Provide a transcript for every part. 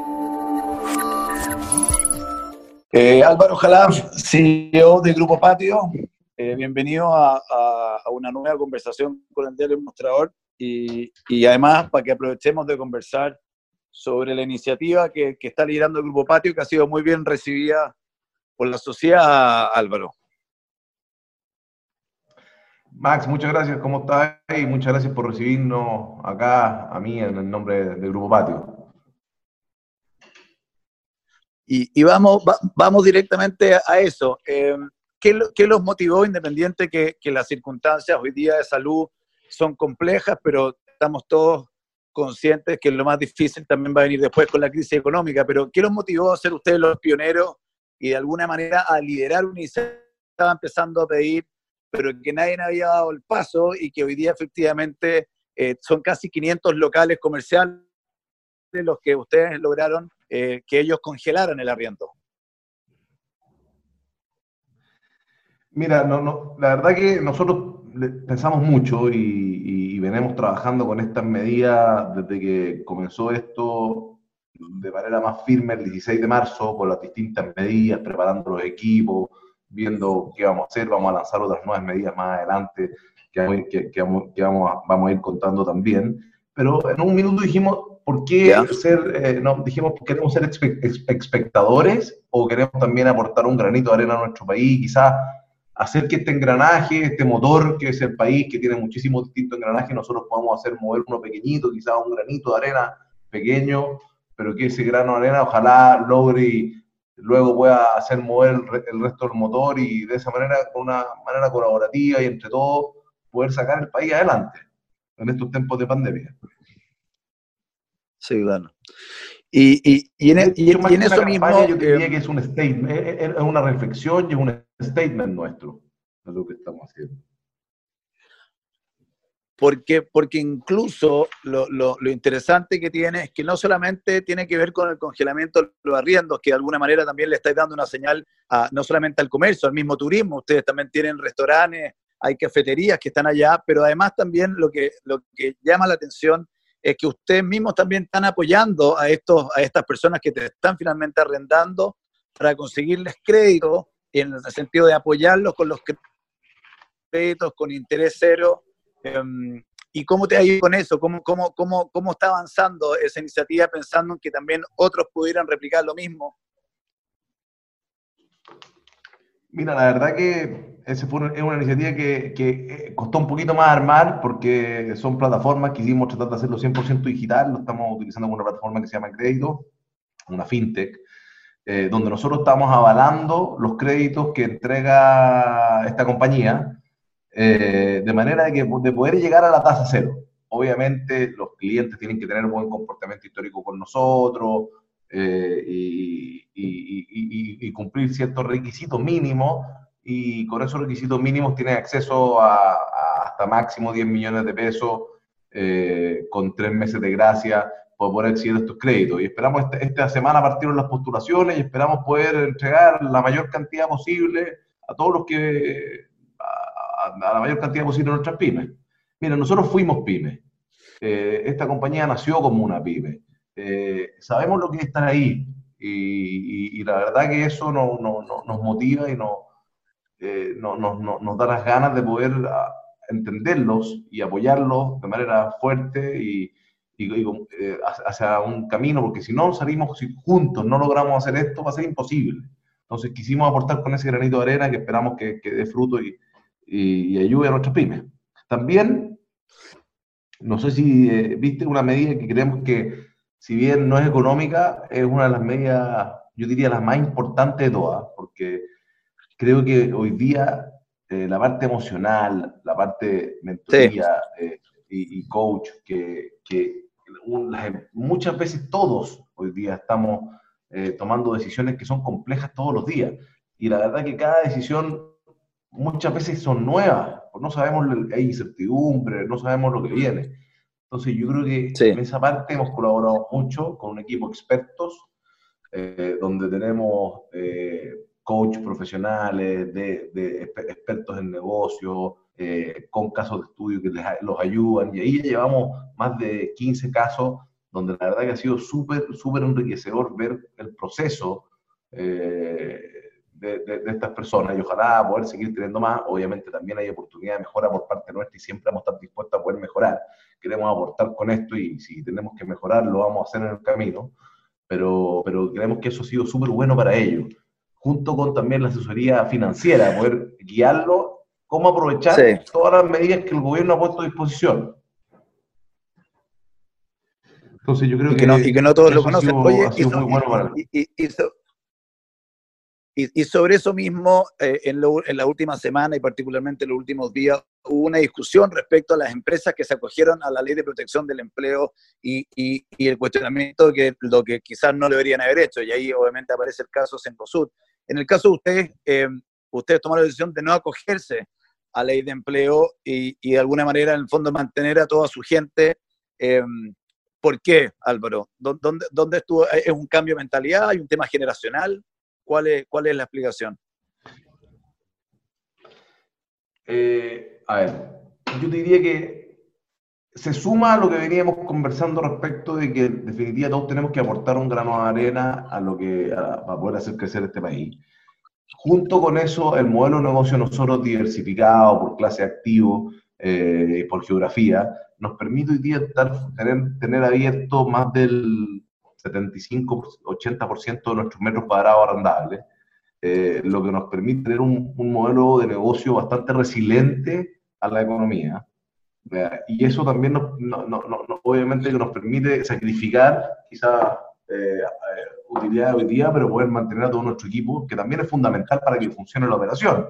Álvaro Jalaf, CEO de Grupo Patio, bienvenido a una nueva conversación con el Diario El Mostrador y además para que aprovechemos de conversar sobre la iniciativa que está liderando el Grupo Patio, que ha sido muy bien recibida por la sociedad, Álvaro. Max, muchas gracias, ¿cómo estás? Y muchas gracias por recibirnos acá, a mí, en el nombre del Grupo Patio. Y vamos directamente a eso. ¿Qué los motivó, independiente que las circunstancias hoy día de salud son complejas, pero estamos todos conscientes que lo más difícil también va a venir después con la crisis económica? Pero ¿qué los motivó a ser ustedes los pioneros y de alguna manera a liderar una iniciativa que estaba empezando a pedir, pero que nadie había dado el paso y que hoy día efectivamente son casi 500 locales comerciales los que ustedes lograron que ellos congelaran el arriendo? Mira, la verdad que nosotros pensamos mucho y venimos trabajando con estas medidas desde que comenzó esto de manera más firme el 16 de marzo, con las distintas medidas, preparando los equipos, viendo qué vamos a hacer. Vamos a lanzar otras nuevas medidas más adelante vamos a ir contando también. Pero en un minuto dijimos, ¿por qué dijimos, queremos ser espectadores o queremos también aportar un granito de arena a nuestro país? Quizás hacer que este engranaje, este motor que es el país, que tiene muchísimos distintos engranajes, nosotros podamos hacer mover uno pequeñito, quizás un granito de arena pequeño, pero que ese grano de arena ojalá logre y luego pueda hacer mover el resto del motor, y de esa manera, con una manera colaborativa y entre todos, poder sacar el país adelante en estos tiempos de pandemia. Sí, claro. Y en eso mismo... Yo diría que es un statement, es una reflexión y es un statement nuestro de lo que estamos haciendo. Porque incluso lo interesante que tiene es que no solamente tiene que ver con el congelamiento de los arriendos, que de alguna manera también le estáis dando una señal no solamente al comercio, al mismo turismo. Ustedes también tienen restaurantes, hay cafeterías que están allá, pero además también lo que llama la atención es que ustedes mismos también están apoyando a estas personas que te están finalmente arrendando para conseguirles crédito, en el sentido de apoyarlos con los créditos con interés cero. ¿Y cómo te ha ido con eso? ¿Cómo está avanzando esa iniciativa, pensando en que también otros pudieran replicar lo mismo? Mira, la verdad que es una iniciativa que costó un poquito más armar, porque son plataformas que quisimos tratar de hacerlo 100% digital. Lo estamos utilizando con una plataforma que se llama Crédito, una fintech, donde nosotros estamos avalando los créditos que entrega esta compañía, de manera de poder llegar a la tasa cero. Obviamente los clientes tienen que tener buen comportamiento histórico con nosotros, y cumplir ciertos requisitos mínimos, y con esos requisitos mínimos tienen acceso a hasta máximo 10 millones de pesos, con 3 meses de gracia, para poder acceder a estos créditos. Y esperamos esta semana partieron las postulaciones y esperamos poder entregar la mayor cantidad posible a todos los que, a la mayor cantidad posible de nuestras pymes. Mira, nosotros fuimos pymes. Esta compañía nació como una pyme. Sabemos lo que es estar ahí, y la verdad que eso nos motiva y nos da las ganas de poder entenderlos y apoyarlos de manera fuerte y hacia un camino, porque si no salimos, si juntos no logramos hacer esto, va a ser imposible. Entonces quisimos aportar con ese granito de arena que esperamos que dé fruto y ayude a nuestras pymes. También, no sé si viste una medida que creemos que, si bien no es económica, es una de las medidas, yo diría, las más importantes de todas, porque creo que hoy día la parte emocional, la parte mentoría, y coach, muchas veces todos hoy día estamos tomando decisiones que son complejas todos los días, y la verdad que cada decisión muchas veces son nuevas, no sabemos, hay incertidumbre, no sabemos lo que viene. Entonces yo creo que en esa parte hemos colaborado mucho con un equipo de expertos, donde tenemos coach profesionales, de expertos en negocio, con casos de estudio que los ayudan, y ahí llevamos más de 15 casos donde la verdad que ha sido súper, súper enriquecedor ver el proceso de estas personas, y ojalá poder seguir teniendo más. Obviamente también hay oportunidad de mejora por parte nuestra y siempre vamos a estar dispuestos a poder mejorar. Queremos aportar con esto y si tenemos que mejorar lo vamos a hacer en el camino, pero creemos que eso ha sido súper bueno para ellos, junto con también la asesoría financiera, poder guiarlo cómo Sí. aprovechar todas las medidas que el gobierno ha puesto a disposición. Entonces yo creo Y que no todos lo eso conocen. Oye, ha sido muy bueno para él. Y sobre eso mismo, en la última semana y particularmente en los últimos días, hubo una discusión respecto a las empresas que se acogieron a la Ley de Protección del Empleo y el cuestionamiento de que lo que quizás no deberían haber hecho. Y ahí obviamente aparece el caso Cencosud. En el caso de ustedes, ustedes tomaron la decisión de no acogerse a la Ley de Empleo y de alguna manera, en el fondo, mantener a toda su gente. ¿Por qué, Álvaro? ¿Dónde estuvo? ¿Es un cambio de mentalidad? ¿Hay un tema generacional? ¿Cuál es la explicación? A ver, yo te diría que se suma a lo que veníamos conversando respecto de que en definitiva todos tenemos que aportar un grano de arena para poder hacer crecer este país. Junto con eso, el modelo de negocio nosotros diversificado por clase activo, por geografía, nos permite hoy día tener abierto más del 75-80% de nuestros metros cuadrados arrendables, lo que nos permite tener un modelo de negocio bastante resiliente a la economía. Y eso también obviamente que nos permite sacrificar quizás utilidad hoy día, pero poder mantener a todo nuestro equipo, que también es fundamental para que funcione la operación.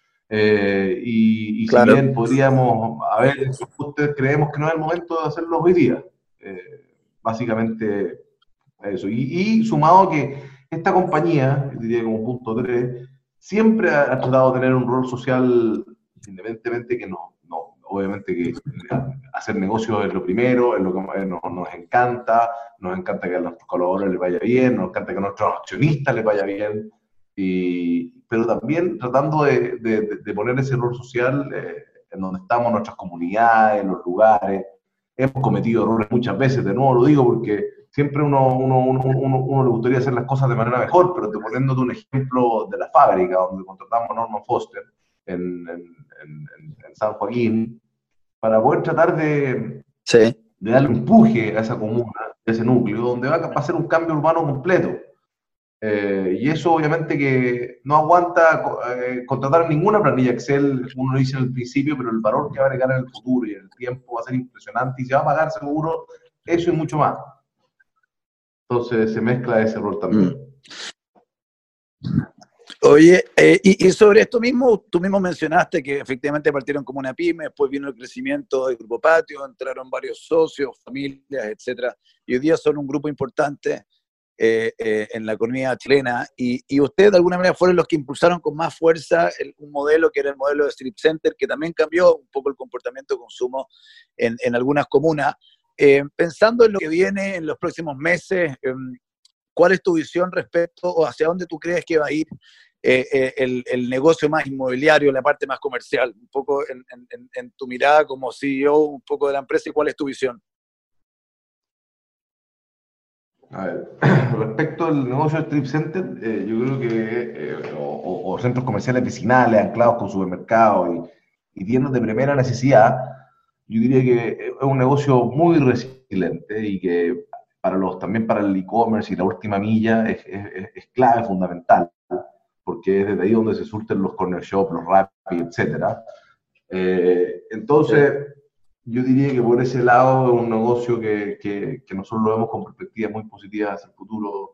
Y si Claro. bien podríamos, a ver, ustedes creemos que no es el momento de hacerlo hoy día. Básicamente eso. Y sumado que esta compañía, diría como punto 3, siempre ha tratado de tener un rol social, independientemente que obviamente que hacer negocios es lo primero, es lo que nos encanta que a nuestros colaboradores les vaya bien, nos encanta que a nuestros accionistas les vaya bien, pero también tratando de poner ese rol social en donde estamos, nuestras comunidades, en los lugares. Hemos cometido errores muchas veces, de nuevo lo digo porque siempre uno le gustaría hacer las cosas de manera mejor, pero poniéndote un ejemplo de la fábrica donde contratamos a Norman Foster en San Joaquín, para poder tratar Sí. de darle un empuje a esa comuna, a ese núcleo, donde va a hacer un cambio urbano completo. Y eso obviamente que no aguanta contratar ninguna planilla Excel, uno lo dice en el principio, pero el valor que va a agregar en el futuro y en el tiempo va a ser impresionante y se va a pagar seguro eso y mucho más. Entonces se mezcla ese rol también. Oye, y sobre esto mismo, tú mismo mencionaste que efectivamente partieron como una pyme, después vino el crecimiento del Grupo Patio, entraron varios socios, familias, etcétera, y hoy día son un grupo importante en la economía chilena, y ustedes de alguna manera fueron los que impulsaron con más fuerza un modelo que era el modelo de Strip Center, que también cambió un poco el comportamiento de consumo en algunas comunas. Pensando en lo que viene en los próximos meses, ¿cuál es tu visión respecto o hacia dónde tú crees que va a ir el negocio más inmobiliario, la parte más comercial? Un poco en tu mirada como CEO, un poco de la empresa, ¿y cuál es tu visión? A ver, respecto al negocio de Strip Center, yo creo que, o centros comerciales vecinales anclados con supermercados y tiendas de primera necesidad, yo diría que es un negocio muy resiliente y que también para el e-commerce y la última milla es clave, fundamental, porque es desde ahí donde se surten los corner shop, los Rappi, etcétera. Entonces, yo diría que por ese lado es un negocio que nosotros lo vemos con perspectivas muy positivas hacia el futuro.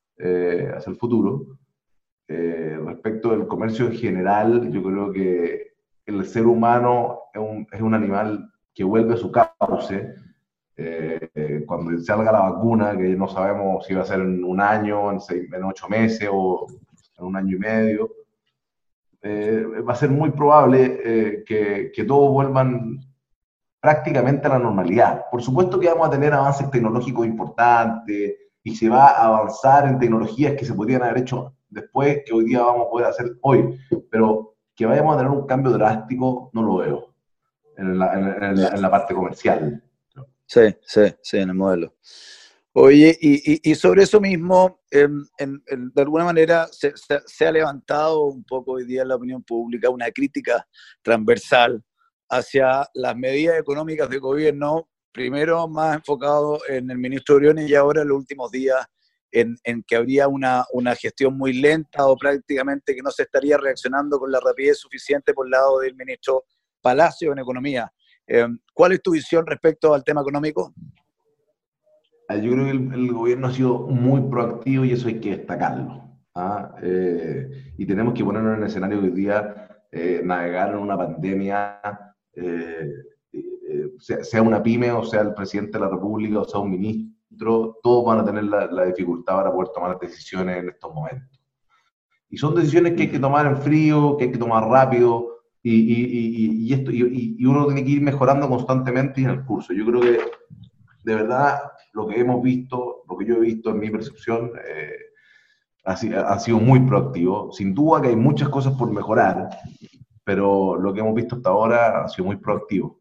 Respecto del comercio en general, yo creo que el ser humano es un animal que vuelve a su cauce. Cuando salga la vacuna, que no sabemos si va a ser en un año, en 8 meses o en un año y medio, va a ser muy probable que todos vuelvan prácticamente a la normalidad. Por supuesto que vamos a tener avances tecnológicos importantes y se va a avanzar en tecnologías que se podrían haber hecho después, que hoy día vamos a poder hacer hoy, pero que vayamos a tener un cambio drástico, no lo veo en la parte comercial. Sí, sí, sí, en el modelo. Oye, y sobre eso mismo, de alguna manera se ha levantado un poco hoy día en la opinión pública una crítica transversal hacia las medidas económicas de gobierno, primero más enfocado en el ministro Briones y ahora en los últimos días en que habría una gestión muy lenta o prácticamente que no se estaría reaccionando con la rapidez suficiente por el lado del ministro Palacio en Economía. ¿Cuál es tu visión respecto al tema económico? Yo creo que el gobierno ha sido muy proactivo y eso hay que destacarlo. ¿Ah? Y tenemos que ponernos en el escenario que hoy día navegar en una pandemia, eh, sea una pyme o sea el presidente de la República o sea un ministro, todos van a tener la dificultad para poder tomar decisiones en estos momentos. Y son decisiones que hay que tomar en frío, que hay que tomar rápido, y uno tiene que ir mejorando constantemente en el curso. Yo creo que de verdad lo que hemos visto, lo que yo he visto en mi percepción, ha sido muy proactivo. Sin duda que hay muchas cosas por mejorar, pero lo que hemos visto hasta ahora ha sido muy proactivo.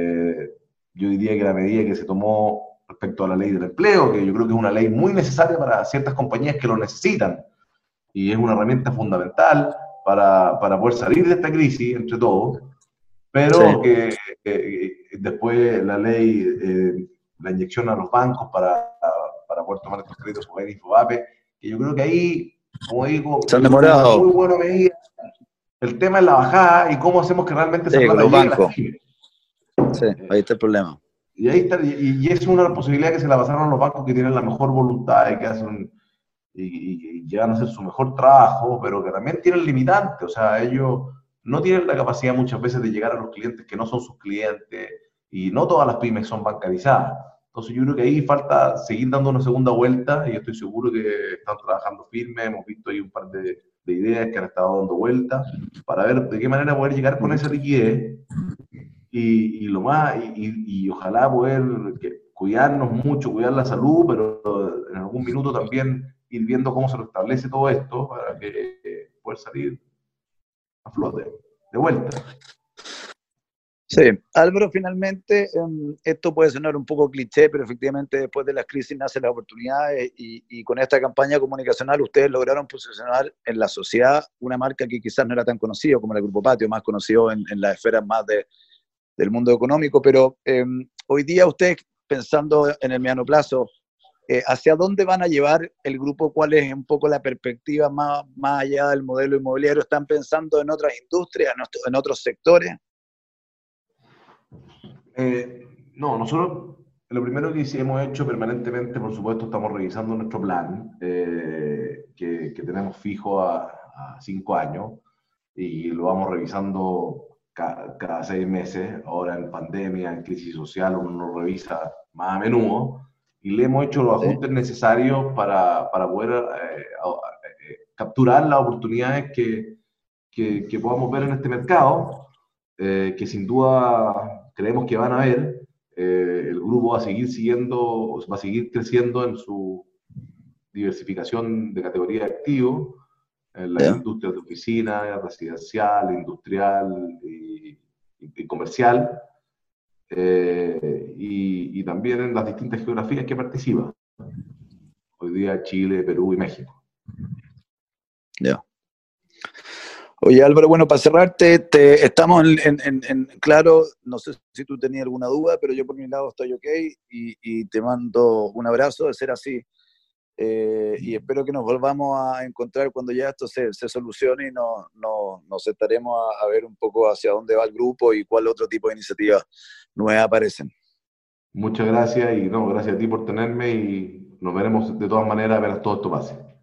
Yo diría que la medida que se tomó respecto a la ley del empleo, que yo creo que es una ley muy necesaria para ciertas compañías que lo necesitan, y es una herramienta fundamental para poder salir de esta crisis entre todos, Sí. pero que después la ley, la inyección a los bancos para poder tomar estos créditos con Infobape, que yo creo que ahí, como digo, Se han yo creo que es una demorado. muy buena medida. El tema es la bajada y cómo hacemos que realmente esa Sí, con plata los llegue a las bancos. pymes. Sí, ahí está el problema. Y ahí está, y es una posibilidad que se la pasaron a los bancos que tienen la mejor voluntad y que hacen y llegan a hacer su mejor trabajo, pero que también tienen limitantes, o sea, ellos no tienen la capacidad muchas veces de llegar a los clientes que no son sus clientes, y no todas las pymes son bancarizadas. Entonces yo creo que ahí falta seguir dando una segunda vuelta, y estoy seguro que están trabajando firme, hemos visto ahí un par de ideas que han estado dando vueltas, para ver de qué manera poder llegar con esa liquidez, y lo más, y ojalá poder cuidarnos mucho, cuidar la salud, pero en algún minuto también ir viendo cómo se restablece todo esto para que poder salir a flote, de vuelta. Sí, Álvaro, finalmente esto puede sonar un poco cliché, pero efectivamente después de las crisis nacen las oportunidades y con esta campaña comunicacional ustedes lograron posicionar en la sociedad una marca que quizás no era tan conocida como el Grupo Patio, más conocido en las esferas más del mundo económico, pero hoy día ustedes pensando en el mediano plazo, ¿hacia dónde van a llevar el grupo? ¿Cuál es un poco la perspectiva más allá del modelo inmobiliario? ¿Están pensando en otras industrias, en otros sectores? No, nosotros lo primero que sí hemos hecho permanentemente, por supuesto, estamos revisando nuestro plan, que tenemos fijo a 5 años, y lo vamos revisando cada 6 meses. Ahora en pandemia, en crisis social, uno lo revisa más a menudo, y le hemos hecho los Sí. ajustes necesarios para poder capturar las oportunidades que podamos ver en este mercado, que sin duda creemos que van a haber. El grupo va a seguir creciendo en su diversificación de categoría de activos, en las ¿Ya? industrias de oficina, residencial, industrial y comercial, y también en las distintas geografías que participa. Hoy día Chile, Perú y México. Ya. Oye Álvaro, bueno, para cerrarte, estamos claro, no sé si tú tenías alguna duda, pero yo por mi lado estoy ok y te mando un abrazo de ser así. Y espero que nos volvamos a encontrar cuando ya esto se solucione y nos sentaremos a ver un poco hacia dónde va el grupo y cuál otro tipo de iniciativas nuevas aparecen. Muchas gracias, y no, gracias a ti por tenerme, y nos veremos de todas maneras, a ver todo esto pase.